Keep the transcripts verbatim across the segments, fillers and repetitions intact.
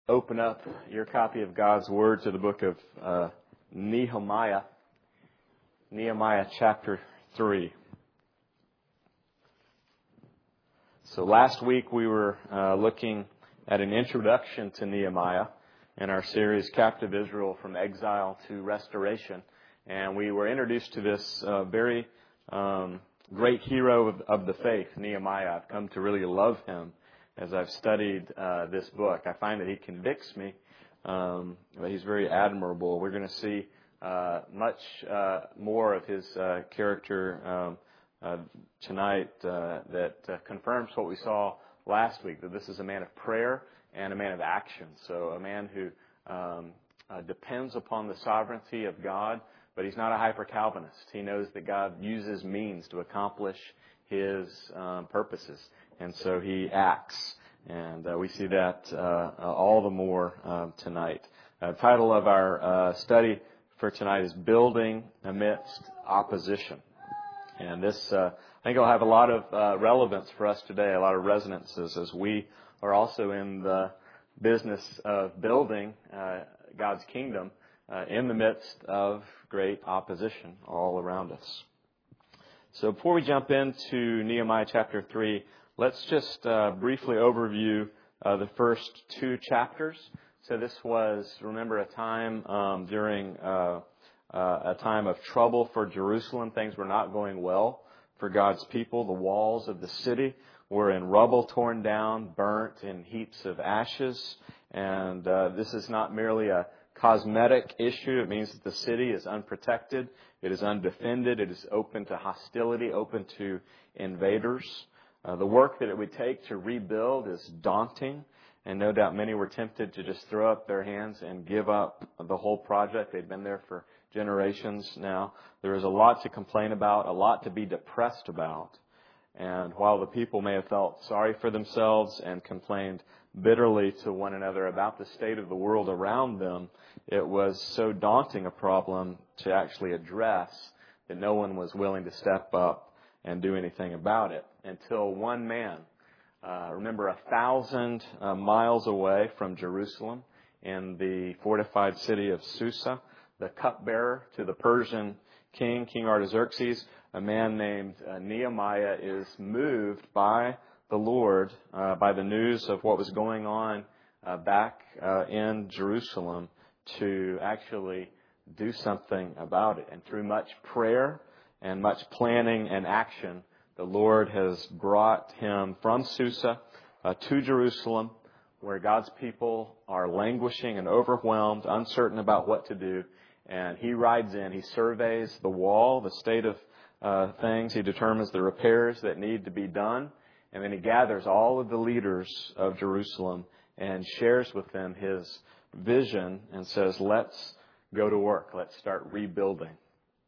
open up your copy of God's Word to the book of uh, Nehemiah, Nehemiah chapter three. So last week we were uh, looking at an introduction to Nehemiah in our series, Captive Israel from Exile to Restoration. And we were introduced to this uh, very um, great hero of, of the faith, Nehemiah. I've come to really love him as I've studied uh, this book. I find that he convicts me, um, but he's very admirable. We're going to see uh, much uh, more of his uh, character um, uh, tonight uh, that uh, confirms what we saw last week, that this is a man of prayer and a man of action. So a man who um, uh, depends upon the sovereignty of God, but he's not a hyper-Calvinist. He knows that God uses means to accomplish his um, purposes. And so he acts, and uh, we see that uh, all the more uh, tonight. The uh, title of our uh, study for tonight is Building Amidst Opposition. And this, uh, I think, will have a lot of uh, relevance for us today, a lot of resonances, as we are also in the business of building uh, God's kingdom uh, in the midst of great opposition all around us. So before we jump into Nehemiah chapter three, let's just uh, briefly overview uh, the first two chapters. So this was, remember, a time um, during uh, uh, a time of trouble for Jerusalem. Things were not going well for God's people. The walls of the city were in rubble, torn down, burnt in heaps of ashes. And uh, this is not merely a cosmetic issue. It means that the city is unprotected. It is undefended. It is open to hostility, open to invaders. Uh, the work that it would take to rebuild is daunting, and no doubt many were tempted to just throw up their hands and give up the whole project. They'd been there for generations now. There is a lot to complain about, a lot to be depressed about. And while the people may have felt sorry for themselves and complained bitterly to one another about the state of the world around them, it was so daunting a problem to actually address that no one was willing to step up and do anything about it until one man, uh, remember a thousand uh, miles away from Jerusalem in the fortified city of Susa, the cupbearer to the Persian king, King Artaxerxes, a man named uh, Nehemiah is moved by the Lord, uh, by the news of what was going on uh, back uh, in Jerusalem to actually do something about it. And through much prayer and much planning and action, the Lord has brought him from Susa uh, to Jerusalem, where God's people are languishing and overwhelmed, uncertain about what to do. And he rides in, he surveys the wall, the state of uh, things. He determines the repairs that need to be done. And then he gathers all of the leaders of Jerusalem and shares with them his vision and says, let's go to work. Let's start rebuilding.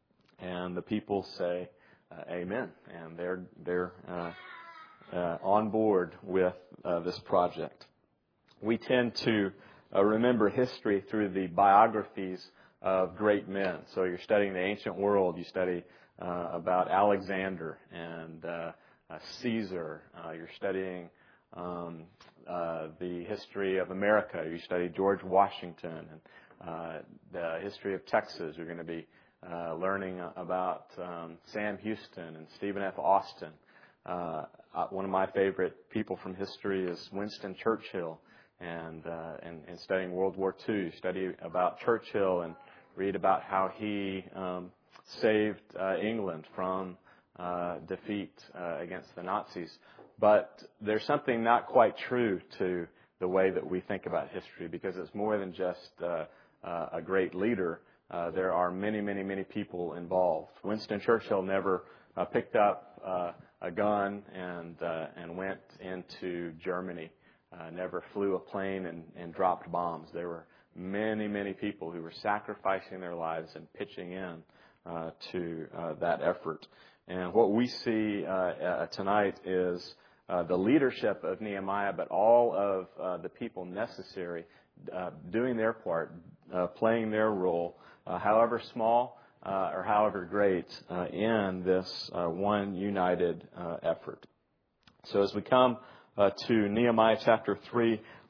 And the people say, uh, amen. And they're they're uh, uh, on board with uh, this project. We tend to uh, remember history through the biographies of great men. So you're studying the ancient world. You study uh, about Alexander and uh, uh, Caesar. Uh, you're studying um, uh, the history of America. You study George Washington and uh, the history of Texas. You're going to be uh, learning about um, Sam Houston and Stephen F. Austin. Uh, uh, one of my favorite people from history is Winston Churchill. And, uh, and, and studying World War Two, you study about Churchill and read about how he um, saved uh, England from uh, defeat uh, against the Nazis. But there's something not quite true to the way that we think about history, because it's more than just uh, uh, a great leader. Uh, there are many, many, many people involved. Winston Churchill never uh, picked up uh, a gun and uh, and went into Germany. Uh, never flew a plane and, and dropped bombs. There were many, many people who were sacrificing their lives and pitching in uh, to uh, that effort. And what we see uh, uh, tonight is uh, the leadership of Nehemiah, but all of uh, the people necessary uh, doing their part, uh, playing their role, uh, however small uh, or however great, uh, in this uh, one united uh, effort. So as we come Uh, to Nehemiah chapter three,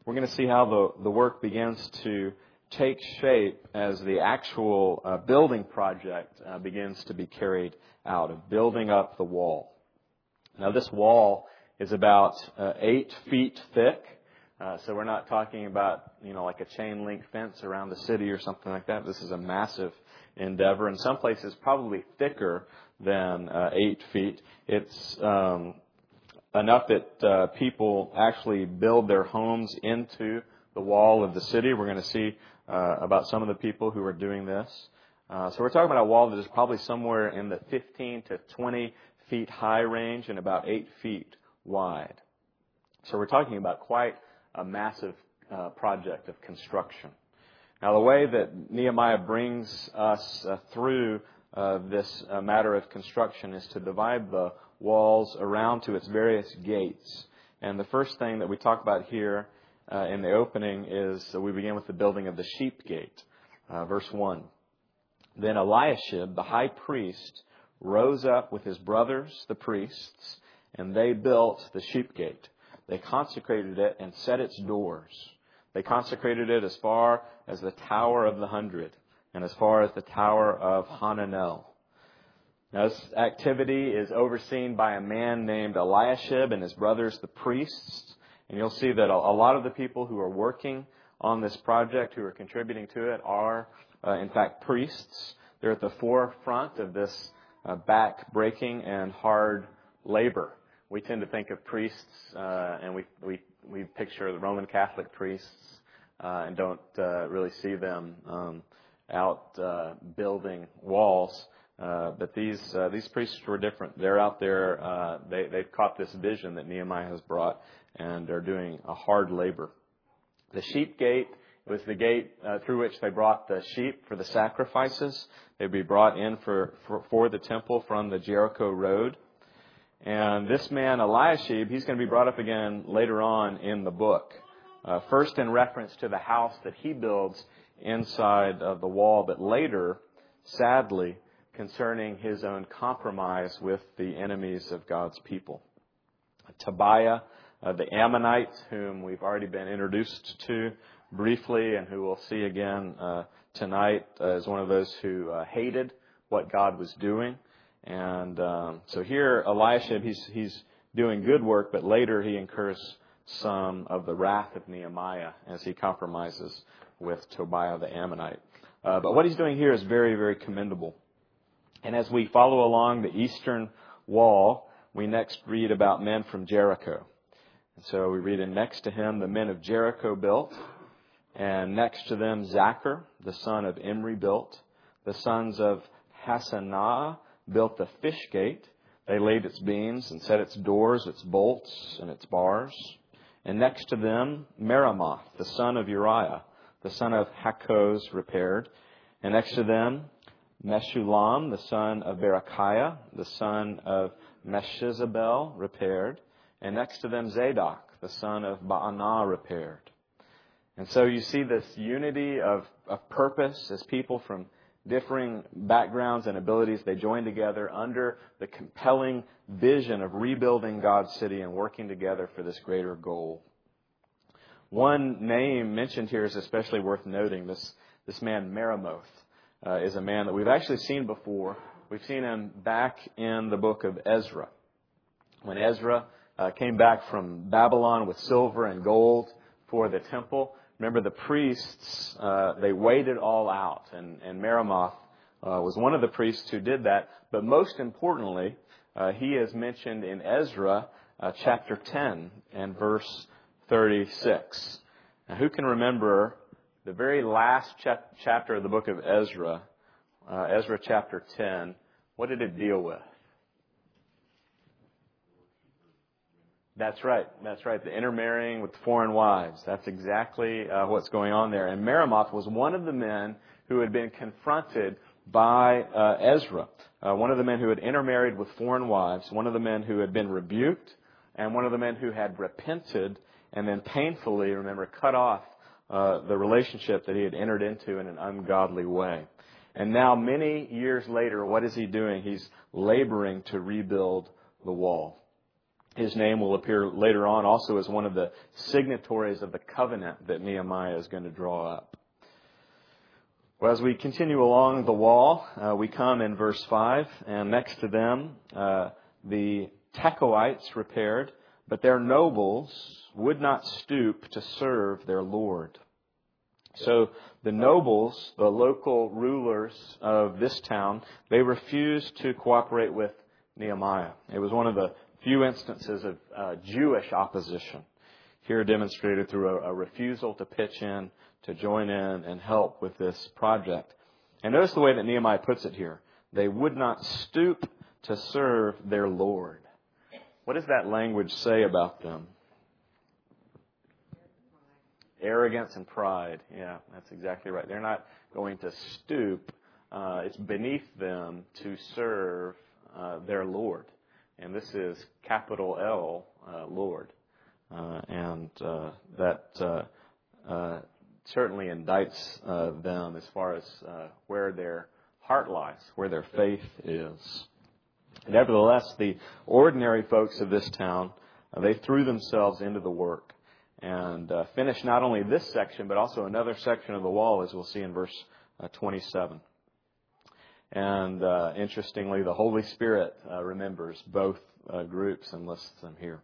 we're going to see how the, the work begins to take shape as the actual uh, building project uh, begins to be carried out, of building up the wall. Now, this wall is about uh, eight feet thick. Uh, so we're not talking about, you know, like a chain link fence around the city or something like that. This is a massive endeavor. In some places, probably thicker than uh, eight feet. It's um, enough that uh, people actually build their homes into the wall of the city. We're going to see uh, about some of the people who are doing this. Uh, so we're talking about a wall that is probably somewhere in the fifteen to twenty feet high range and about eight feet wide. So we're talking about quite a massive uh, project of construction. Now, the way that Nehemiah brings us uh, through uh, this uh, matter of construction is to divide the walls around to its various gates. And the first thing that we talk about here uh, in the opening is uh, we begin with the building of the sheep gate. Uh, verse one. Then Eliashib, the high priest, rose up with his brothers, the priests, and they built the sheep gate. They consecrated it and set its doors. They consecrated it as far as the Tower of the Hundred and as far as the Tower of Hananel. Now, this activity is overseen by a man named Eliashib and his brothers, the priests. And you'll see that a lot of the people who are working on this project, who are contributing to it, are, uh, in fact, priests. They're at the forefront of this uh, back-breaking and hard labor. We tend to think of priests, uh, and we, we we picture the Roman Catholic priests, uh, and don't uh, really see them um, out uh, building walls. Uh, but these uh, these priests were different. They're out there. Uh, they they've caught this vision that Nehemiah has brought, and are doing a hard labor. The sheep gate was the gate uh, through which they brought the sheep for the sacrifices. They'd be brought in for for, for the temple from the Jericho road. And this man, Eliashib, he's going to be brought up again later on in the book. Uh, first in reference to the house that he builds inside of the wall, but later, sadly, concerning his own compromise with the enemies of God's people. Tobiah, uh, the Ammonite, whom we've already been introduced to briefly and who we'll see again uh, tonight, uh, is one of those who uh, hated what God was doing. And um, so here, Eliashib, he's he's doing good work, but later he incurs some of the wrath of Nehemiah as he compromises with Tobiah the Ammonite. Uh, but what he's doing here is very, very commendable. And as we follow along the eastern wall, we next read about men from Jericho. And so we read, and next to him the men of Jericho built, and next to them Zachar, the son of Imri, built. The sons of Hassanah built the fish gate. They laid its beams and set its doors, its bolts, and its bars. And next to them, Meremoth, the son of Uriah, the son of Hakkoz, repaired. And next to them, Meshullam, the son of Berechiah, the son of Meshizabel, repaired. And next to them, Zadok, the son of Baanah, repaired. And so you see this unity of, of purpose as people from differing backgrounds and abilities, they join together under the compelling vision of rebuilding God's city and working together for this greater goal. One name mentioned here is especially worth noting. This, this man, Meremoth, uh, is a man that we've actually seen before. We've seen him back in the book of Ezra. When Ezra uh, came back from Babylon with silver and gold for the temple, remember, the priests, uh, they weighed it all out, and, and Meremoth uh, was one of the priests who did that. But most importantly, uh, he is mentioned in Ezra uh, chapter ten and verse thirty-six. Now, who can remember the very last chap- chapter of the book of Ezra, uh, Ezra chapter ten? What did it deal with? That's right. That's right. The intermarrying with foreign wives. That's exactly uh, what's going on there. And Meremoth was one of the men who had been confronted by uh, Ezra. Uh, one of the men who had intermarried with foreign wives. One of the men who had been rebuked. And one of the men who had repented and then painfully, remember, cut off uh, the relationship that he had entered into in an ungodly way. And now, many years later, what is he doing? He's laboring to rebuild the wall. his name will appear later on also as one of the signatories of the covenant that Nehemiah is going to draw up. Well, as we continue along the wall, uh, we come in verse five, and next to them, uh, the Tekoites repaired, but their nobles would not stoop to serve their Lord. So the nobles, the local rulers of this town, they refused to cooperate with Nehemiah. It was one of the few instances of uh, Jewish opposition, here demonstrated through a, a refusal to pitch in, to join in and help with this project. And notice the way that Nehemiah puts it here. They would not stoop to serve their Lord. What does that language say about them? Arrogance and pride. Yeah, that's exactly right. They're not going to stoop. Uh, it's beneath them to serve uh, their Lord. And this is capital L, uh, Lord. Uh, and uh, that uh, uh, certainly indicts uh, them as far as uh, where their heart lies, where their faith is. Nevertheless, the ordinary folks of this town, uh, they threw themselves into the work and uh, finished not only this section, but also another section of the wall, as we'll see in verse uh, twenty-seven. And uh, interestingly, the Holy Spirit uh, remembers both uh, groups and lists them here.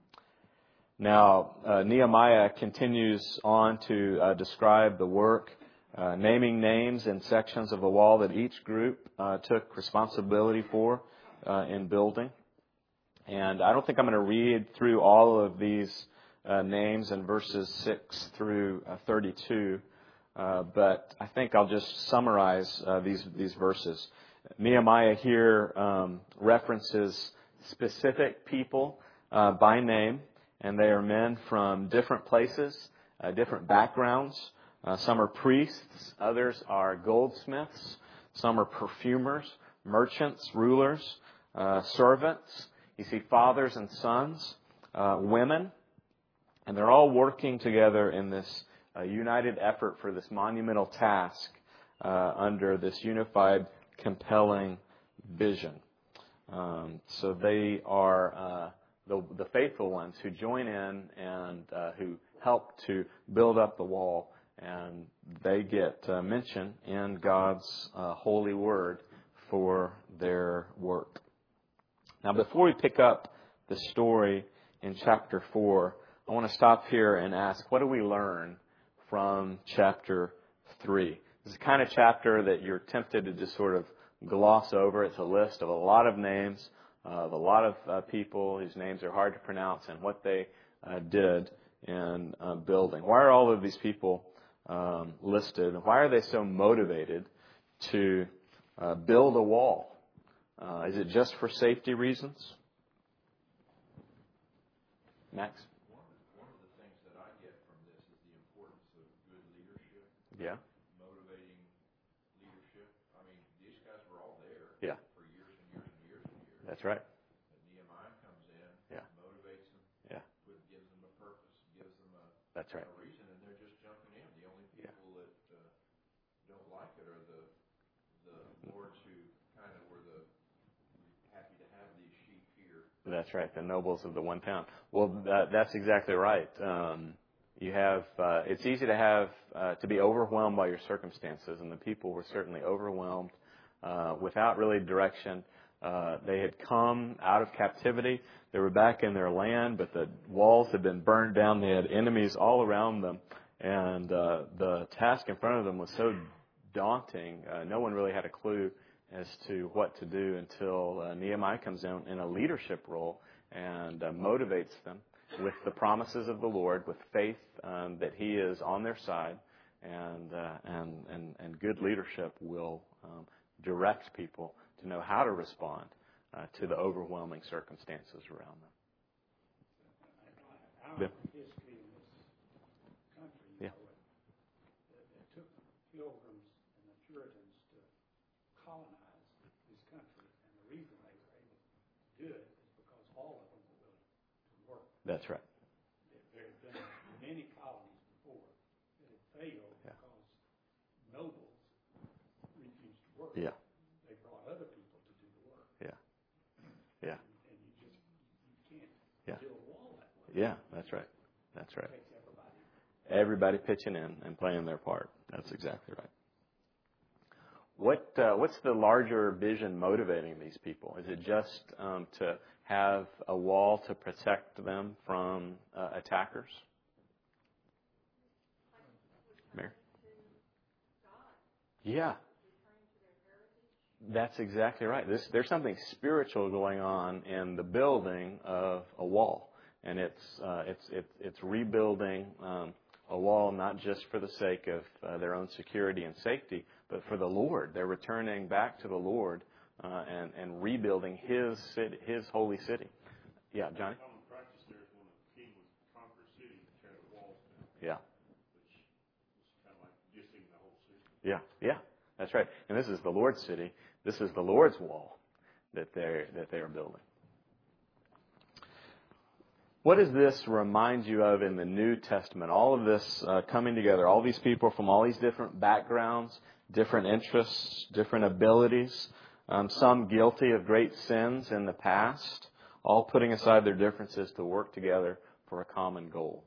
Now, uh, Nehemiah continues on to uh, describe the work, uh, naming names and sections of the wall that each group uh, took responsibility for uh, in building. And I don't think I'm going to read through all of these uh, names in verses six through uh, thirty-two. Uh, but I think I'll just summarize uh, these these verses. Nehemiah here um, references specific people uh, by name, and they are men from different places, uh, different backgrounds. Uh, some are priests, others are goldsmiths, some are perfumers, merchants, rulers, uh, servants. You see fathers and sons, uh, women, and they're all working together in this a united effort for this monumental task uh, under this unified, compelling vision. Um, so they are uh, the, the faithful ones who join in and uh, who help to build up the wall, and they get uh, mention in God's uh, holy word for their work. Now, before we pick up the story in chapter four, I want to stop here and ask, what do we learn from chapter three? This is the kind of chapter that you're tempted to just sort of gloss over. It's a list of a lot of names, uh, of a lot of uh, people whose names are hard to pronounce and what they uh, did in uh, building. Why are all of these people um, listed? And why are they so motivated to uh, build a wall? Uh, is it just for safety reasons? Max? Yeah. Motivating leadership. I mean, these guys were all there yeah. for years and years and years and years. That's right. But Nehemiah comes in, yeah. motivates them, yeah. with, gives them a purpose, gives them a, That's right. a reason, and they're just jumping in. The only people yeah. that uh, don't like it are the the lords who kind of were the happy to have these sheep here. That's right, the nobles of the one town. Well, that, that's exactly right. Um, You have, uh, it's easy to have, uh, to be overwhelmed by your circumstances, and the people were certainly overwhelmed, uh, without really direction. Uh, they had come out of captivity. They were back in their land, but the walls had been burned down. They had enemies all around them, and, uh, the task in front of them was so daunting. Uh, no one really had a clue as to what to do until uh, Nehemiah comes in in a leadership role and uh, motivates them with the promises of the Lord, with faith um, that He is on their side, and uh, and, and and good leadership will um, direct people to know how to respond uh, to the overwhelming circumstances around them. Our yeah. history in this country, you yeah. know, it, it took Pilgrims and the Puritans to colonize this country, and the reason they were able to do it is because all of them were willing to work. That's right. There have been many colonies before that have failed yeah. because nobles refused to work. Yeah. They brought other people to do the work. Yeah. Yeah. And, and you just you can't Yeah, that's right. That's right. Takes everybody. Everybody pitching in and playing their part. That's exactly right. What uh, what's the larger vision motivating these people? Is it just um, to have a wall to protect them from uh, attackers? Mary? Yeah. That's exactly right. This, there's something spiritual going on in the building of a wall, and it's uh, it's it's it's rebuilding um, a wall not just for the sake of uh, their own security and safety, but for the Lord. They're returning back to the Lord uh, and and rebuilding His city, His holy city. Yeah, Johnny. Common practice there is when a king would conquer a city to tear the walls down. Yeah. Which was kind of like dissing the whole city. Yeah, yeah, that's right. And this is the Lord's city. This is the Lord's wall that they that they are building. What does this remind you of in the New Testament? All of this uh, coming together, all these people from all these different backgrounds, different interests, different abilities, um, some guilty of great sins in the past, all putting aside their differences to work together for a common goal.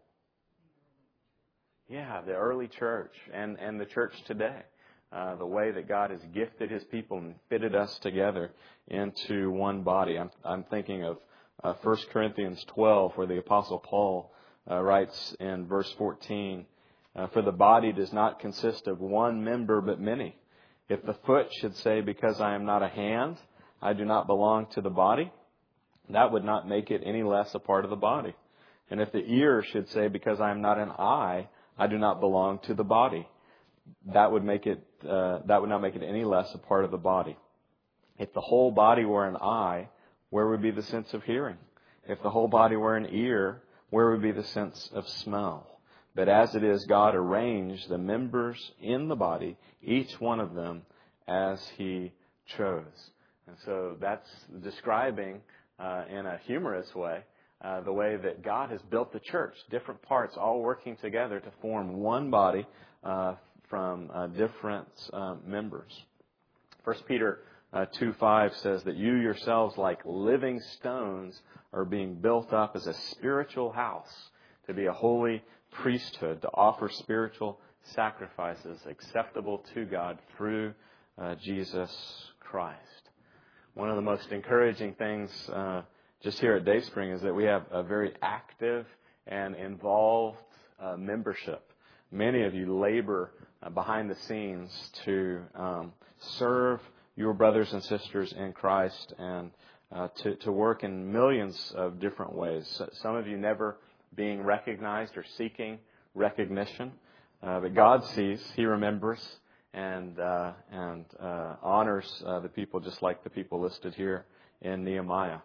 Yeah, the early church and, and the church today. Uh, the way that God has gifted His people and fitted us together into one body. I'm, I'm thinking of uh, First Corinthians twelve, where the Apostle Paul uh, writes in verse fourteen, uh, "For the body does not consist of one member but many. If the foot should say, because I am not a hand, I do not belong to the body, that would not make it any less a part of the body. And if the ear should say, because I am not an eye, I do not belong to the body, that would make it uh, that would not make it any less a part of the body. If the whole body were an eye, where would be the sense of hearing? If the whole body were an ear, where would be the sense of smell? But as it is, God arranged the members in the body, each one of them, as He chose." And so that's describing uh, in a humorous way uh, the way that God has built the church, different parts all working together to form one body uh, from uh, different uh, members. First Peter uh, two five says that you yourselves, like living stones, are being built up as a spiritual house to be a holy priesthood, to offer spiritual sacrifices acceptable to God through uh, Jesus Christ. One of the most encouraging things uh, just here at Dayspring is that we have a very active and involved uh, membership. Many of you labor uh, behind the scenes to um, serve your brothers and sisters in Christ and uh, to, to work in millions of different ways. So some of you never being recognized or seeking recognition. Uh, but God sees, He remembers, and uh, and uh, honors uh, the people just like the people listed here in Nehemiah.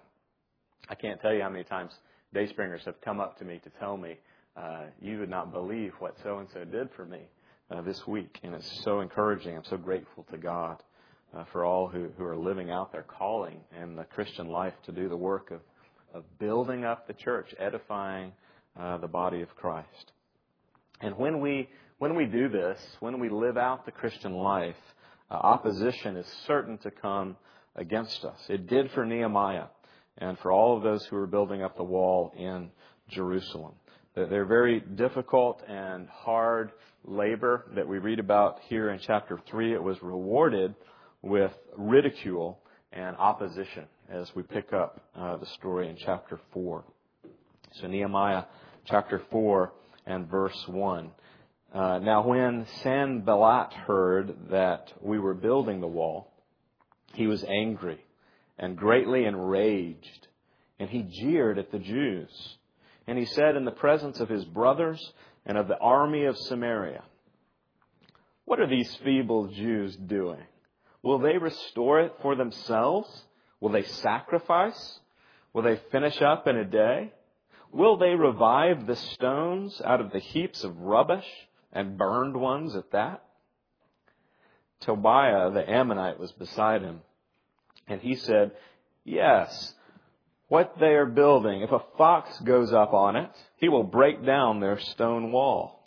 I can't tell you how many times Dayspringers have come up to me to tell me, uh, you would not believe what so-and-so did for me uh, this week. And it's so encouraging. I'm so grateful to God uh, for all who, who are living out their calling in the Christian life to do the work of, of building up the church, edifying uh, the body of Christ. And when we when we do this, when we live out the Christian life, uh, opposition is certain to come against us. It did for Nehemiah and for all of those who were building up the wall in Jerusalem. They're very difficult and hard labor that we read about here in chapter three. It was rewarded with ridicule and opposition as we pick up uh, the story in chapter four. So Nehemiah chapter four and verse one. Uh, now when Sanballat heard that we were building the wall, he was angry and greatly enraged, and he jeered at the Jews. And he said in the presence of his brothers and of the army of Samaria, "What are these feeble Jews doing? Will they restore it for themselves? Will they sacrifice? Will they finish up in a day? Will they revive the stones out of the heaps of rubbish and burned ones at that?" Tobiah the Ammonite was beside him, and he said, "Yes, what they are building, if a fox goes up on it, he will break down their stone wall."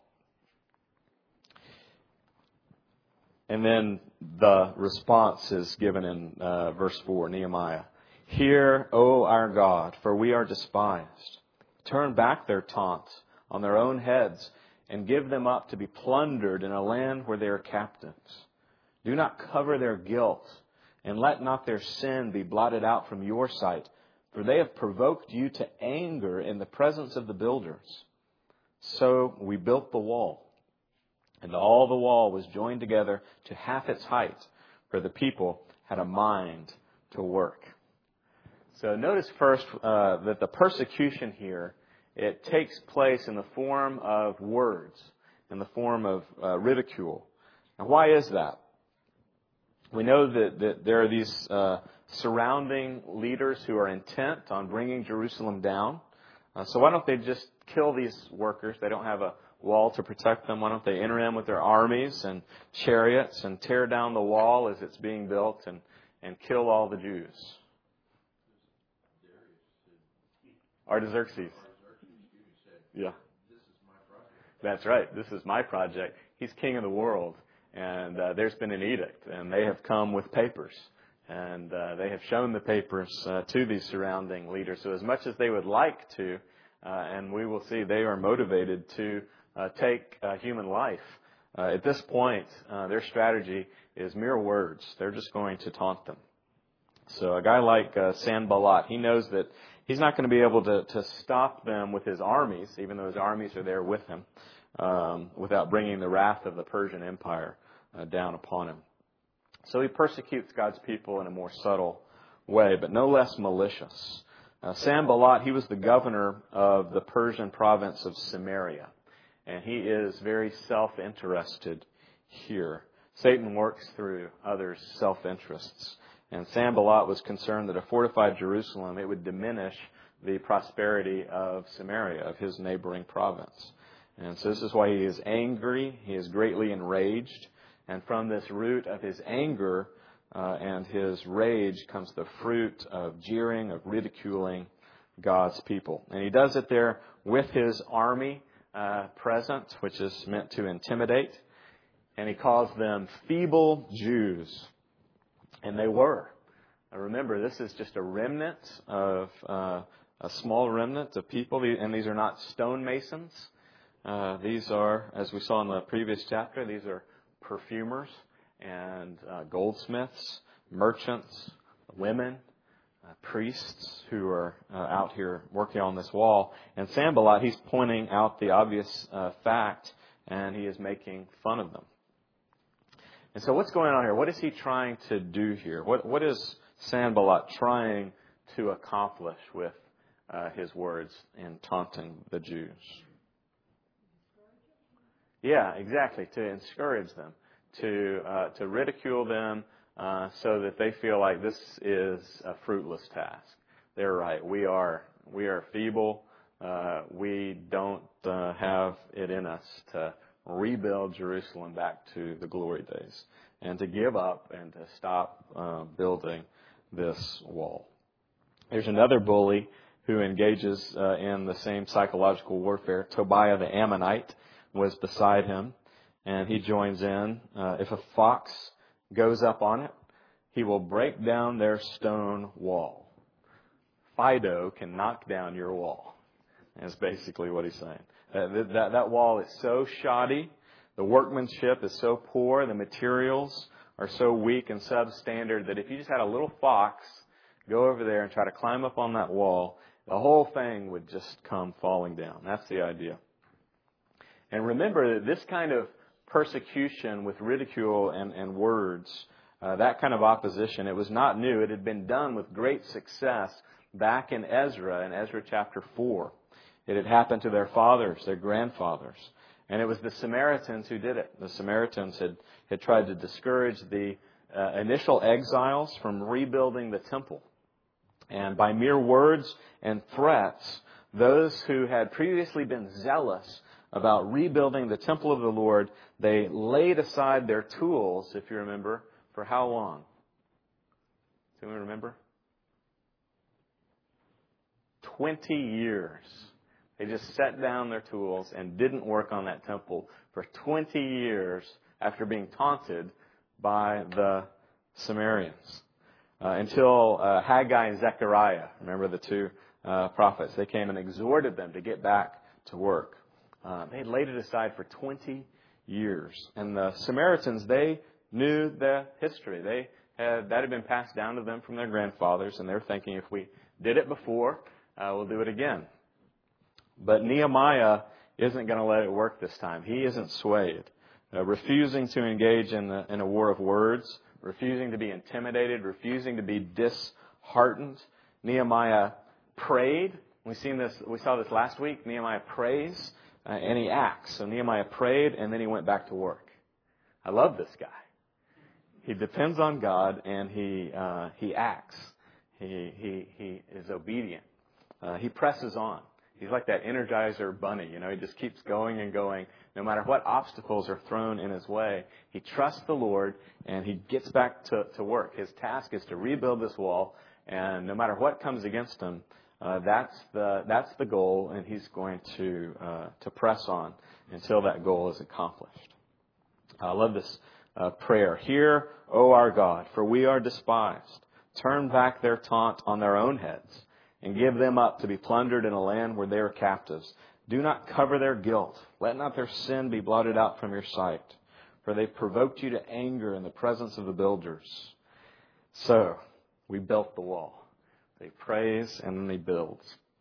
And then the response is given in uh, verse four, Nehemiah. "Hear, O our God, for we are despised. Turn back their taunts on their own heads and give them up to be plundered in a land where they are captives. Do not cover their guilt, and let not their sin be blotted out from your sight, for they have provoked you to anger in the presence of the builders. So we built the wall, and all the wall was joined together to half its height, for the people had a mind to work. So notice first uh, that the persecution here, it takes place in the form of words, in the form of uh, ridicule. Now, why is that? We know that, that there are these uh, surrounding leaders who are intent on bringing Jerusalem down. Uh, so why don't they just kill these workers? They don't have a wall to protect them. Why don't they enter in with their armies and chariots and tear down the wall as it's being built and, and kill all the Jews? Artaxerxes. Yeah. That's right. This is my project. He's king of the world. And uh, there's been an edict. And they have come with papers. And uh, they have shown the papers uh, to these surrounding leaders. So as much as they would like to, uh, and we will see they are motivated to uh, take uh, human life. Uh, at this point, uh, their strategy is mere words. They're just going to taunt them. So a guy like uh, Sanballat, he knows that he's not going to be able to, to stop them with his armies, even though his armies are there with him, um, without bringing the wrath of the Persian Empire uh, down upon him. So he persecutes God's people in a more subtle way, but no less malicious. Uh, Sanballat, he was the governor of the Persian province of Samaria, and he is very self-interested here. Satan works through others' self-interests. And Sanballat was concerned that a fortified Jerusalem, it would diminish the prosperity of Samaria, of his neighboring province. And so this is why he is angry. He is greatly enraged. And from this root of his anger uh, and his rage comes the fruit of jeering, of ridiculing God's people. And he does it there with his army uh, present, which is meant to intimidate. And he calls them feeble Jews. And they were. Now remember, this is just a remnant of, uh, a small remnant of people. And these are not stonemasons. Uh, these are, as we saw in the previous chapter, these are perfumers and uh, goldsmiths, merchants, women, uh, priests who are uh, out here working on this wall. And Sanballat, he's pointing out the obvious uh, fact, and he is making fun of them. And so what's going on here? What is he trying to do here? What What is Sanballat trying to accomplish with uh, his words in taunting the Jews? Yeah, exactly. To encourage them, to uh, to ridicule them, uh, so that they feel like this is a fruitless task. They're right. We are we are feeble. Uh, we don't uh, have it in us to rebuild Jerusalem back to the glory days, and to give up and to stop uh, building this wall. There's another bully who engages uh, in the same psychological warfare. Tobiah the Ammonite was beside him, and he joins in. Uh, if a fox goes up on it, he will break down their stone wall. Fido can knock down your wall, is basically what he's saying. Uh, that, that wall is so shoddy, the workmanship is so poor, the materials are so weak and substandard that if you just had a little fox go over there and try to climb up on that wall, the whole thing would just come falling down. That's the idea. And remember that this kind of persecution with ridicule and, and words, uh, that kind of opposition, it was not new. It had been done with great success back in Ezra, in Ezra chapter four. It had happened to their fathers, their grandfathers. And it was the Samaritans who did it. The Samaritans had, had tried to discourage the uh, initial exiles from rebuilding the temple. And by mere words and threats, those who had previously been zealous about rebuilding the temple of the Lord, they laid aside their tools, if you remember, for how long? Do you remember? Twenty years. They just set down their tools and didn't work on that temple for twenty years after being taunted by the Samaritans. Uh, until uh, Haggai and Zechariah, remember the two uh, prophets. They came and exhorted them to get back to work. Uh, they had laid it aside for twenty years. And the Samaritans, they knew the history. They had, that had been passed down to them from their grandfathers, and they're thinking, if we did it before, uh, we'll do it again. But Nehemiah isn't going to let it work this time. He isn't swayed. Uh, refusing to engage in, the, in a war of words, refusing to be intimidated, refusing to be disheartened. Nehemiah prayed. We seen this. We saw this last week. Nehemiah prays uh, and he acts. So Nehemiah prayed and then he went back to work. I love this guy. He depends on God and he uh, he acts. He he he is obedient. Uh, he presses on. He's like that Energizer bunny, you know, he just keeps going and going. No matter what obstacles are thrown in his way, he trusts the Lord and he gets back to, to work. His task is to rebuild this wall, and no matter what comes against him, uh, that's the that's the goal, and he's going to uh, to press on until that goal is accomplished. I love this uh, prayer. Hear, O our God, for we are despised. Turn back their taunt on their own heads, and give them up to be plundered in a land where they are captives. Do not cover their guilt. Let not their sin be blotted out from your sight. For they provoked you to anger in the presence of the builders. So, we built the wall. They praise and then they build.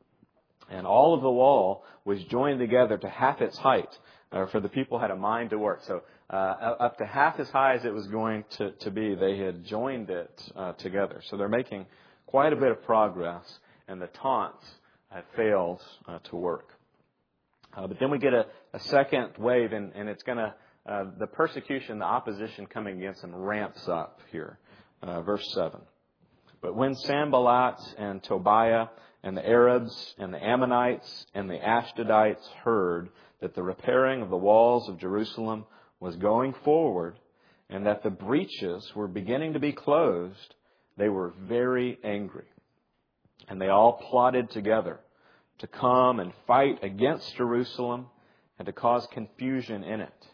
And all of the wall was joined together to half its height. Uh, for the people had a mind to work. So, uh, up to half as high as it was going to, to be, they had joined it uh, together. So they're making quite a bit of progress. And the taunts have failed uh, to work. Uh, but then we get a, a second wave, and, and it's going to, uh, the persecution, the opposition coming against them ramps up here. Uh, verse seven. But when Sanballat and Tobiah and the Arabs and the Ammonites and the Ashdodites heard that the repairing of the walls of Jerusalem was going forward and that the breaches were beginning to be closed, they were very angry. And they all plotted together to come and fight against Jerusalem and to cause confusion in it.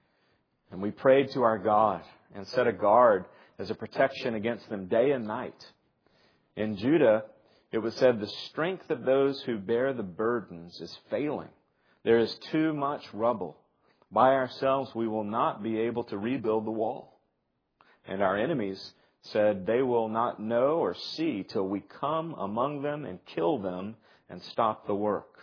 And we prayed to our God and set a guard as a protection against them day and night. In Judah, it was said, the strength of those who bear the burdens is failing. There is too much rubble. By ourselves, we will not be able to rebuild the wall. And our enemies said, they will not know or see till we come among them and kill them and stop the work.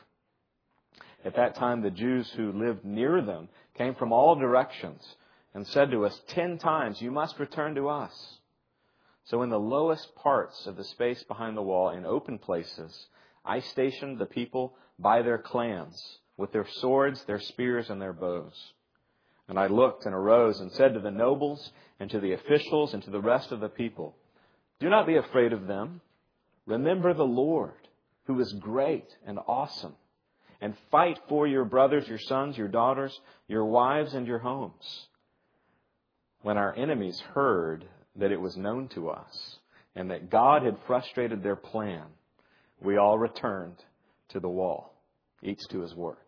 At that time, the Jews who lived near them came from all directions and said to us, ten times, you must return to us. So in the lowest parts of the space behind the wall, in open places, I stationed the people by their clans, with their swords, their spears, and their bows. And I looked and arose and said to the nobles and to the officials and to the rest of the people, do not be afraid of them. Remember the Lord, who is great and awesome, and fight for your brothers, your sons, your daughters, your wives, and your homes. When our enemies heard that it was known to us and that God had frustrated their plan, we all returned to the wall, each to his work.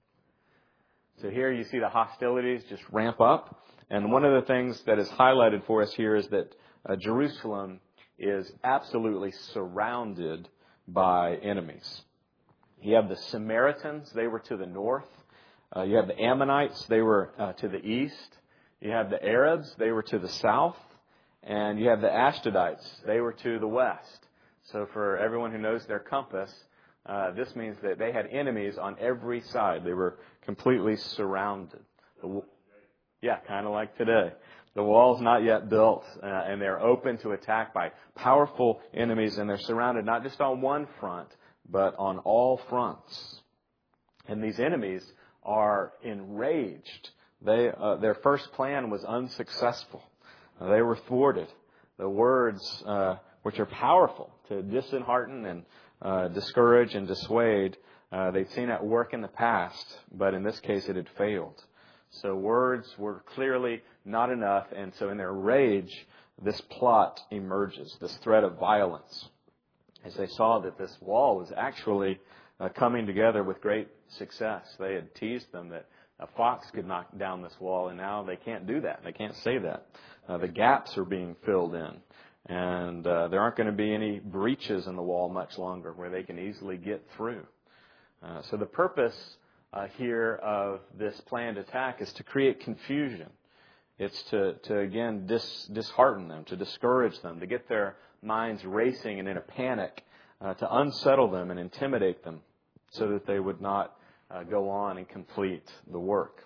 So here you see the hostilities just ramp up. And one of the things that is highlighted for us here is that uh, Jerusalem is absolutely surrounded by enemies. You have the Samaritans, they were to the north. Uh, you have the Ammonites, they were uh, to the east. You have the Arabs, they were to the south. And you have the Ashdodites, they were to the west. So for everyone who knows their compass, uh, this means that they had enemies on every side. They were completely surrounded. The, yeah, kind of like today. The wall's not yet built, uh, and they're open to attack by powerful enemies, and they're surrounded not just on one front, but on all fronts. And these enemies are enraged. They, uh, their first plan was unsuccessful. Uh, they were thwarted. The words, uh, which are powerful to dishearten and uh, discourage and dissuade, uh, they'd seen it work in the past, but in this case it had failed. So words were clearly not enough, and so in their rage, this plot emerges, this threat of violence. As they saw that this wall was actually uh, coming together with great success. They had teased them that a fox could knock down this wall, and now they can't do that. They can't say that. Uh, the gaps are being filled in. And uh, there aren't going to be any breaches in the wall much longer where they can easily get through. Uh, so the purpose uh, here of this planned attack is to create confusion. It's to, to again, dis, dishearten them, to discourage them, to get their minds racing and in a panic, uh, to unsettle them and intimidate them so that they would not uh, go on and complete the work.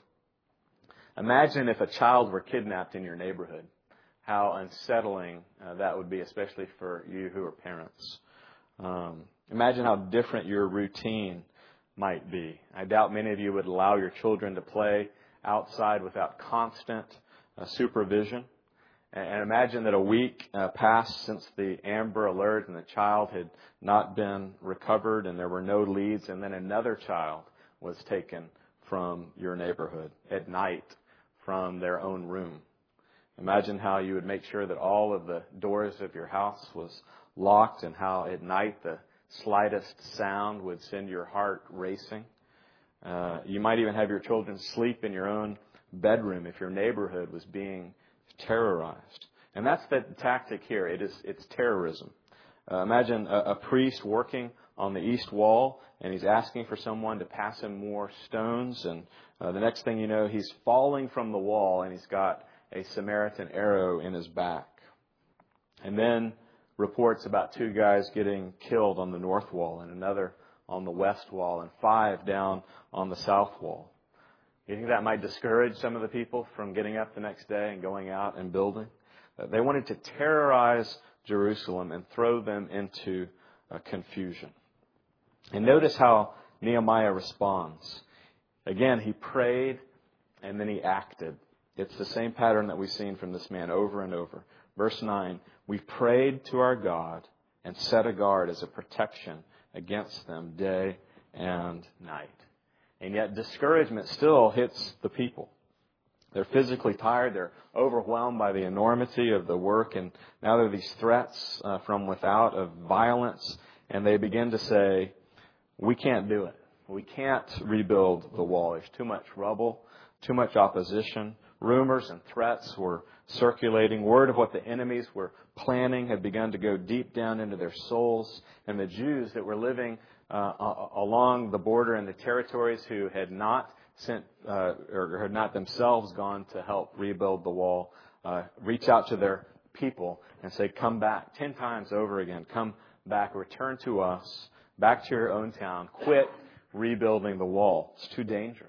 Imagine if a child were kidnapped in your neighborhood. How unsettling uh, that would be, especially for you who are parents. Um, imagine how different your routine might be. I doubt many of you would allow your children to play outside without constant uh, supervision. And, and imagine that a week uh, passed since the Amber Alert and the child had not been recovered and there were no leads, and then another child was taken from your neighborhood at night from their own room. Imagine how you would make sure that all of the doors of your house was locked and how at night the slightest sound would send your heart racing. Uh, you might even have your children sleep in your own bedroom if your neighborhood was being terrorized. And that's the tactic here. It is, it's terrorism. Uh, imagine a, a priest working on the east wall and he's asking for someone to pass him more stones. And uh, the next thing you know, he's falling from the wall and he's got a Samaritan arrow in his back. And then reports about two guys getting killed on the north wall and another on the west wall and five down on the south wall. You think that might discourage some of the people from getting up the next day and going out and building? They wanted to terrorize Jerusalem and throw them into uh, confusion. And notice how Nehemiah responds. Again, he prayed and then he acted. It's the same pattern that we've seen from this man over and over. Verse nine, we prayed to our God and set a guard as a protection against them day and night. And yet discouragement still hits the people. They're physically tired. They're overwhelmed by the enormity of the work. And now there are these threats uh, from without of violence. And they begin to say, we can't do it. We can't rebuild the wall. There's too much rubble, too much opposition. Rumors and threats were circulating. Word of what the enemies were planning had begun to go deep down into their souls. And the Jews that were living uh, along the border and the territories who had not sent uh, or had not themselves gone to help rebuild the wall, uh, reach out to their people and say, come back ten times over again. Come back, return to us, back to your own town. Quit rebuilding the wall. It's too dangerous.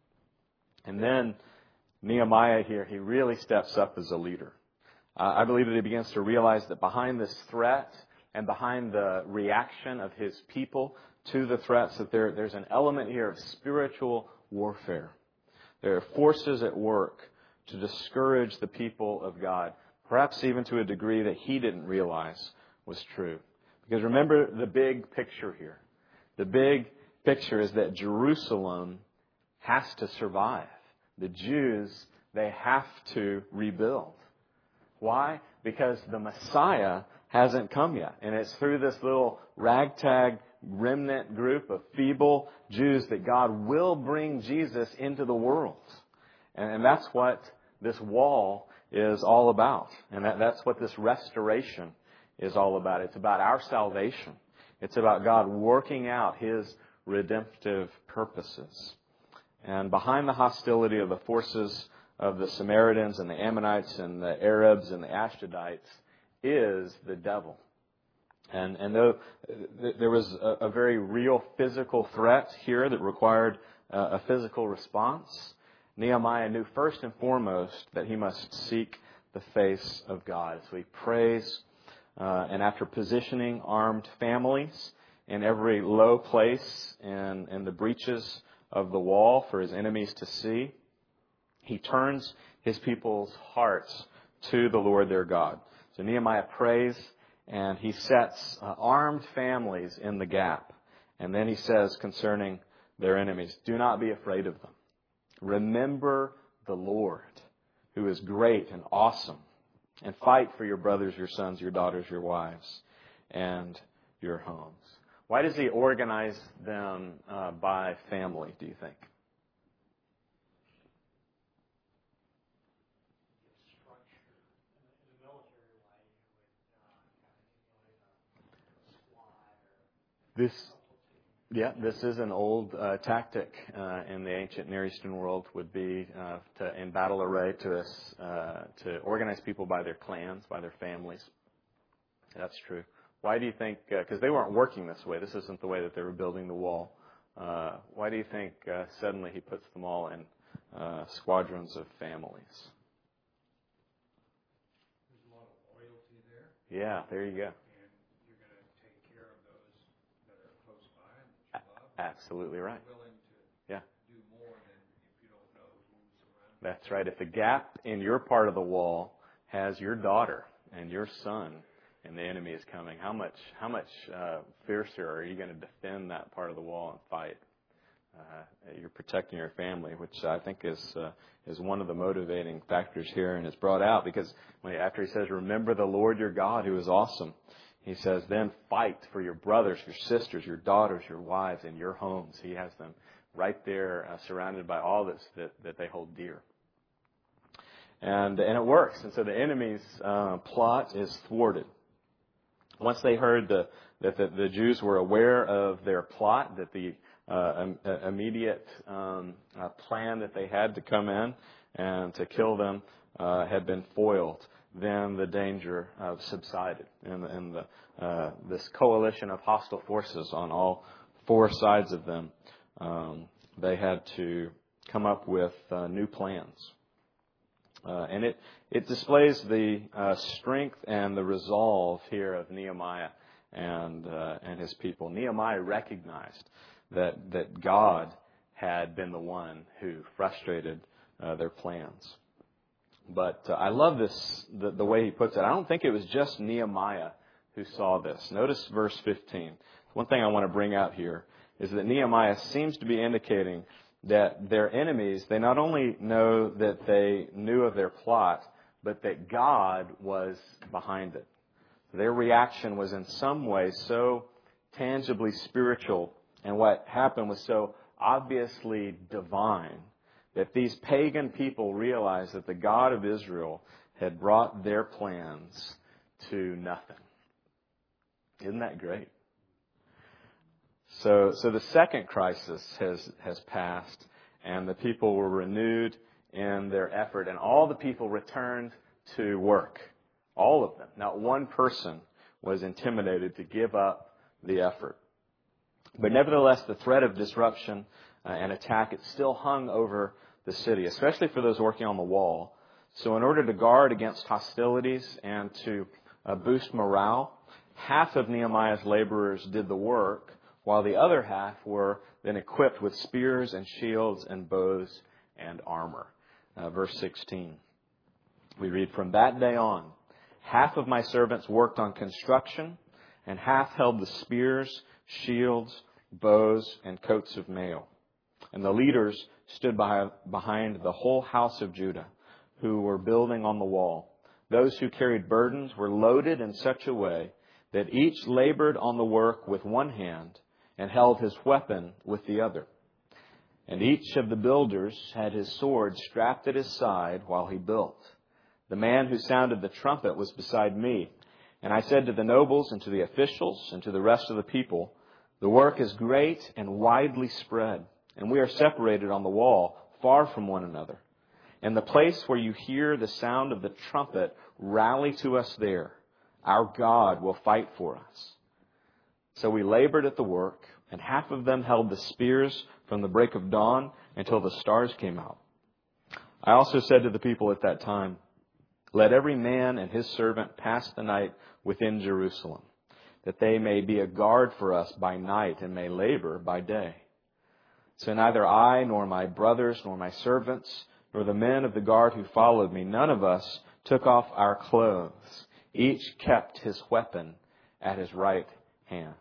And then Nehemiah here, he really steps up as a leader. Uh, I believe that he begins to realize that behind this threat and behind the reaction of his people to the threats, that there, there's an element here of spiritual warfare. There are forces at work to discourage the people of God, perhaps even to a degree that he didn't realize was true. Because remember the big picture here. The big picture is that Jerusalem has to survive. The Jews, they have to rebuild. Why? Because the Messiah hasn't come yet. And it's through this little ragtag remnant group of feeble Jews that God will bring Jesus into the world. And that's what this wall is all about. And that, that's what this restoration is all about. It's about our salvation. It's about God working out His redemptive purposes. And behind the hostility of the forces of the Samaritans and the Ammonites and the Arabs and the Ashdodites is the devil. And, and though there was a, a very real physical threat here that required uh, a physical response, Nehemiah knew first and foremost that he must seek the face of God. So he prays, uh, and after positioning armed families in every low place in, in the breaches of the wall for his enemies to see, he turns his people's hearts to the Lord their God. So Nehemiah prays and he sets uh, armed families in the gap. And then he says concerning their enemies, do not be afraid of them. Remember the Lord, who is great and awesome, and fight for your brothers, your sons, your daughters, your wives, and your homes. Why does he organize them uh, by family, do you think? Structure. In the military way, you would This, yeah, this is an old uh, tactic uh, in the ancient Near Eastern world. Would be uh, to in battle array to uh, to organize people by their clans, by their families. That's true. Why do you think? Because uh, they weren't working this way. This isn't the way that they were building the wall. Uh, why do you think uh, suddenly he puts them all in uh, squadrons of families? There's a lot of loyalty there. Yeah, there you go. And you're going to take care of those that are close by and that you love. Absolutely right. You're willing to yeah. do more than if you don't know who's around. That's right. If the gap in your part of the wall has your daughter and your son, and the enemy is coming, how much how much uh, fiercer are you going to defend that part of the wall and fight? Uh, you're protecting your family, which I think is uh, is one of the motivating factors here, and it's brought out because when he, after he says, "Remember the Lord your God, who is awesome," he says, "Then fight for your brothers, your sisters, your daughters, your wives, and your homes." He has them right there, uh, surrounded by all this that that they hold dear. And and it works, and so the enemy's uh, plot is thwarted. Once they heard the, that the, the Jews were aware of their plot, that the uh, um, uh, immediate um, uh, plan that they had to come in and to kill them uh, had been foiled, then the danger uh, subsided. And, and the, uh, this coalition of hostile forces on all four sides of them, um, they had to come up with uh, new plans. Uh, and it, it displays the uh, strength and the resolve here of Nehemiah and uh, and his people. Nehemiah recognized that that God had been the one who frustrated uh, their plans. But uh, I love this the, the way he puts it. I don't think it was just Nehemiah who saw this. Notice verse fifteen. One thing I want to bring out here is that Nehemiah seems to be indicating that their enemies, they not only know that they knew of their plot, but that God was behind it. Their reaction was in some way so tangibly spiritual, and what happened was so obviously divine, that these pagan people realized that the God of Israel had brought their plans to nothing. Isn't that great? So, so the second crisis has, has passed, and the people were renewed in their effort, and all the people returned to work. All of them. Not one person was intimidated to give up the effort. But nevertheless, the threat of disruption uh, and attack, it still hung over the city, especially for those working on the wall. So in order to guard against hostilities and to uh, boost morale, half of Nehemiah's laborers did the work, while the other half were then equipped with spears and shields and bows and armor. Uh, verse sixteen. We read, "From that day on, half of my servants worked on construction, and half held the spears, shields, bows, and coats of mail. And the leaders stood by, behind the whole house of Judah, who were building on the wall. Those who carried burdens were loaded in such a way that each labored on the work with one hand and held his weapon with the other. And each of the builders had his sword strapped at his side while he built. The man who sounded the trumpet was beside me. And I said to the nobles and to the officials and to the rest of the people, 'The work is great and widely spread, and we are separated on the wall, far from one another. In the place where you hear the sound of the trumpet, rally to us there. Our God will fight for us.' So we labored at the work, and half of them held the spears from the break of dawn until the stars came out. I also said to the people at that time, 'Let every man and his servant pass the night within Jerusalem, that they may be a guard for us by night and may labor by day.' So neither I, nor my brothers, nor my servants, nor the men of the guard who followed me, none of us took off our clothes. Each kept his weapon at his right hand."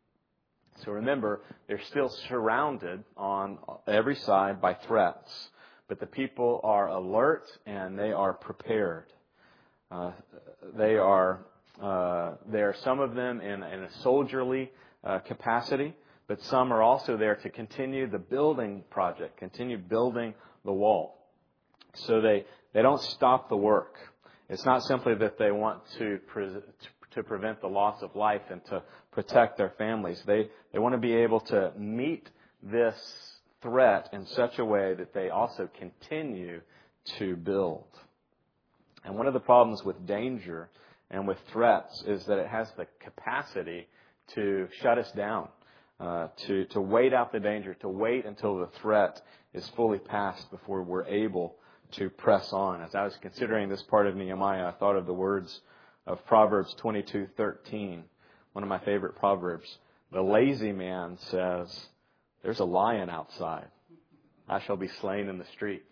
So remember, they're still surrounded on every side by threats, but the people are alert and they are prepared. Uh, they are, uh, there are some of them in, in a soldierly uh, capacity, but some are also there to continue the building project, continue building the wall. So they, they don't stop the work. It's not simply that they want to, pre- to prevent the loss of life and to protect their families. They, they want to be able to meet this threat in such a way that they also continue to build. And one of the problems with danger and with threats is that it has the capacity to shut us down, uh, to, to wait out the danger, to wait until the threat is fully past before we're able to press on. As I was considering this part of Nehemiah, I thought of the words of Proverbs twenty-two thirteen, one of my favorite proverbs. The lazy man says, "There's a lion outside. I shall be slain in the streets."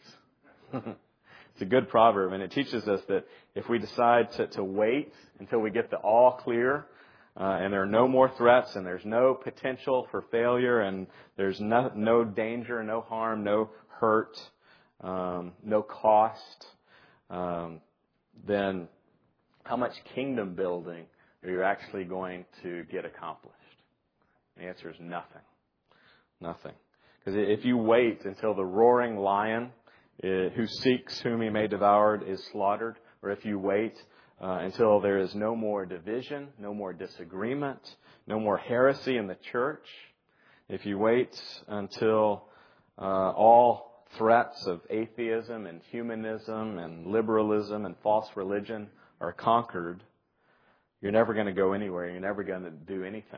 It's a good proverb, and it teaches us that if we decide to, to wait until we get the all clear, uh, and there are no more threats, and there's no potential for failure, and there's no, no danger, no harm, no hurt, um, no cost, um, then how much kingdom building are you actually going to get accomplished? The answer is nothing. Nothing. Because if you wait until the roaring lion uh, who seeks whom he may devour is slaughtered, or if you wait uh, until there is no more division, no more disagreement, no more heresy in the church, if you wait until uh, all threats of atheism and humanism and liberalism and false religion are conquered, you're never going to go anywhere. You're never going to do anything.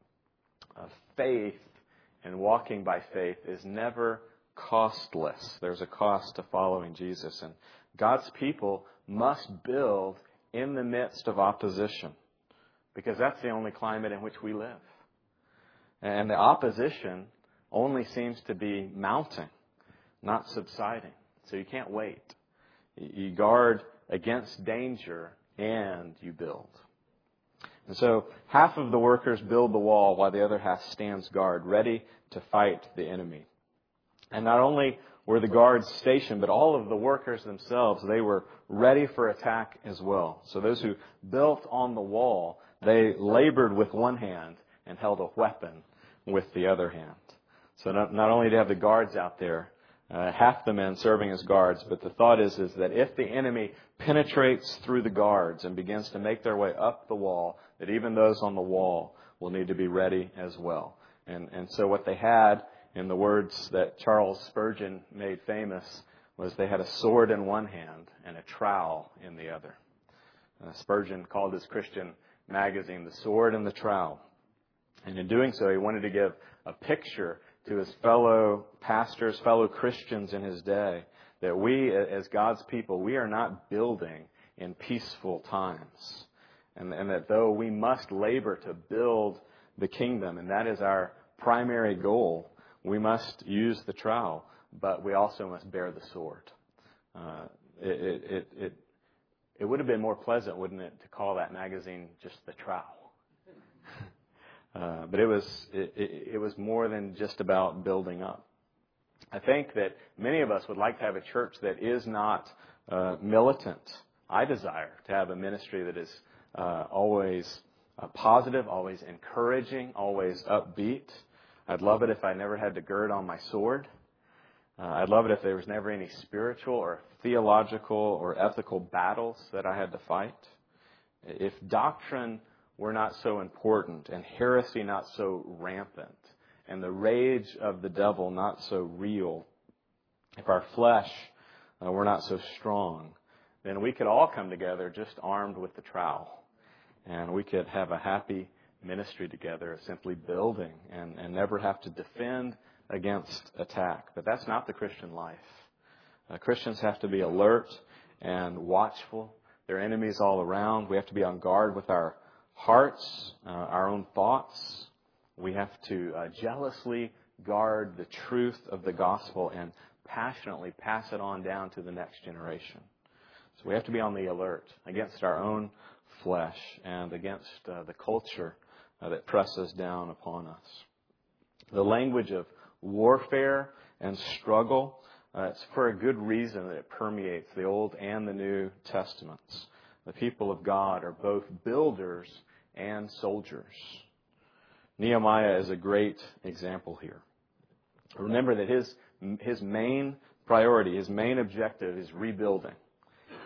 Uh, faith and walking by faith is never costless. There's a cost to following Jesus. And God's people must build in the midst of opposition, because that's the only climate in which we live. And the opposition only seems to be mounting, not subsiding. So you can't wait. You guard against danger and you build. And so half of the workers build the wall while the other half stands guard, ready to fight the enemy. And not only were the guards stationed, but all of the workers themselves, they were ready for attack as well. So those who built on the wall, they labored with one hand and held a weapon with the other hand. So not, not only do you have the guards out there, uh, half the men serving as guards, but the thought is, is that if the enemy penetrates through the guards and begins to make their way up the wall, that even those on the wall will need to be ready as well. And, and so what they had, in the words that Charles Spurgeon made famous, was they had a sword in one hand and a trowel in the other. Uh, Spurgeon called his Christian magazine The Sword and the Trowel. And in doing so, he wanted to give a picture to his fellow pastors, fellow Christians in his day, that we, as God's people, we are not building in peaceful times. And, and that though we must labor to build the kingdom, and that is our primary goal, we must use the trowel, but we also must bear the sword. Uh, it, it, it, it, it would have been more pleasant, wouldn't it, to call that magazine just The Trowel. uh, but it was it, it, it was more than just about building up. I think that many of us would like to have a church that is not uh, militant. I desire to have a ministry that is uh, always uh, positive, always encouraging, always upbeat. I'd love it if I never had to gird on my sword. Uh, I'd love it if there was never any spiritual or theological or ethical battles that I had to fight. If doctrine were not so important and heresy not so rampant and the rage of the devil not so real, if our flesh uh, were not so strong, then we could all come together just armed with the trowel, and we could have a happy ministry together, simply building and, and never have to defend against attack. But that's not the Christian life. Uh, Christians have to be alert and watchful. There are enemies all around. We have to be on guard with our hearts, uh, our own thoughts. We have to uh, jealously guard the truth of the gospel and passionately pass it on down to the next generation. So we have to be on the alert against our own flesh and against uh, the culture uh, that presses down upon us. The language of warfare and struggle, uh, it's for a good reason that it permeates the Old and the New Testaments. The people of God are both builders and soldiers. Nehemiah is a great example here. Remember that his his main priority, his main objective is rebuilding.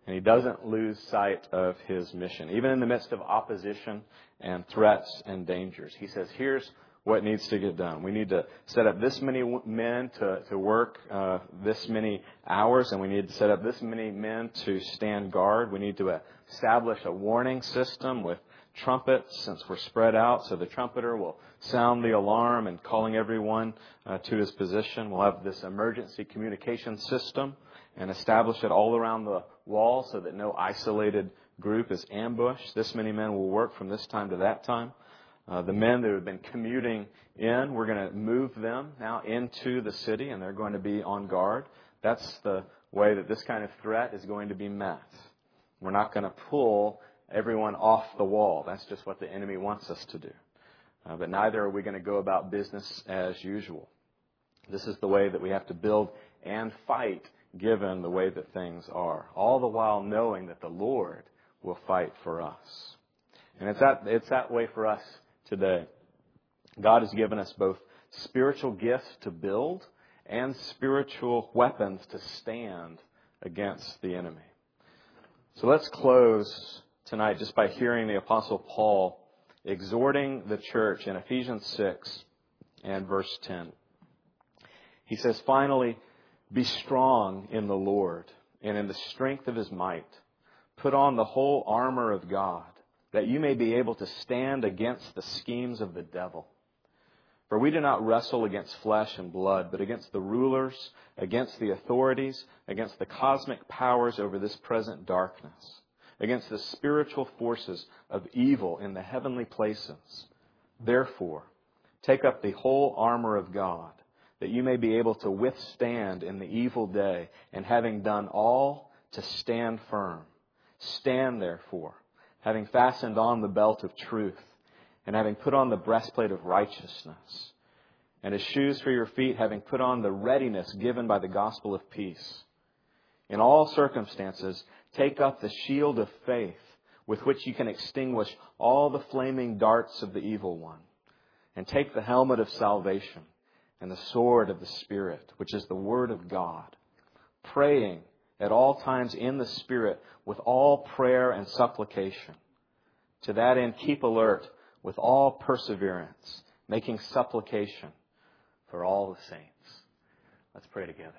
And he doesn't lose sight of his mission. Even in the midst of opposition and threats and dangers, he says, here's what needs to get done. We need to set up this many men to, to work uh, this many hours, and we need to set up this many men to stand guard. We need to establish a warning system with trumpets since we're spread out, so the trumpeter will sound the alarm and calling everyone uh, to his position. We'll have this emergency communication system and establish it all around the wall so that no isolated group is ambushed. This many men will work from this time to that time. Uh, the men that have been commuting in, we're going to move them now into the city, and they're going to be on guard. That's the way that this kind of threat is going to be met. We're not going to pull everyone off the wall. That's just what the enemy wants us to do. Uh, but neither are we going to go about business as usual. This is the way that we have to build and fight, given the way that things are, all the while knowing that the Lord will fight for us. And it's that, it's that way for us today. God has given us both spiritual gifts to build and spiritual weapons to stand against the enemy. So let's close tonight just by hearing the Apostle Paul exhorting the church in Ephesians six and verse ten. He says, finally, be strong in the Lord and in the strength of His might. Put on the whole armor of God, that you may be able to stand against the schemes of the devil. For we do not wrestle against flesh and blood, but against the rulers, against the authorities, against the cosmic powers over this present darkness, against the spiritual forces of evil in the heavenly places. Therefore, take up the whole armor of God, that you may be able to withstand in the evil day, and having done all, to stand firm. Stand therefore, having fastened on the belt of truth, and having put on the breastplate of righteousness, and as shoes for your feet, having put on the readiness given by the gospel of peace. In all circumstances, take up the shield of faith, with which you can extinguish all the flaming darts of the evil one, and take the helmet of salvation and the sword of the Spirit, which is the Word of God, praying at all times in the Spirit with all prayer and supplication. To that end, keep alert with all perseverance, making supplication for all the saints. Let's pray together.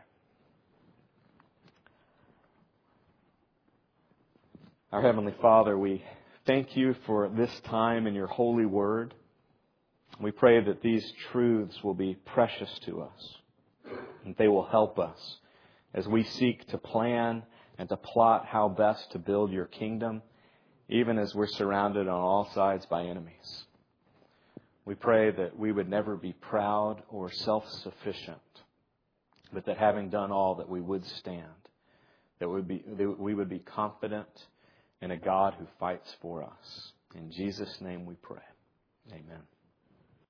Our Heavenly Father, we thank you for this time in your holy word. We pray that these truths will be precious to us, and they will help us as we seek to plan and to plot how best to build your kingdom, even as we're surrounded on all sides by enemies. We pray that we would never be proud or self-sufficient, but that having done all, that we would stand, that we would be, that we would be confident in a God who fights for us. In Jesus' name we pray. Amen.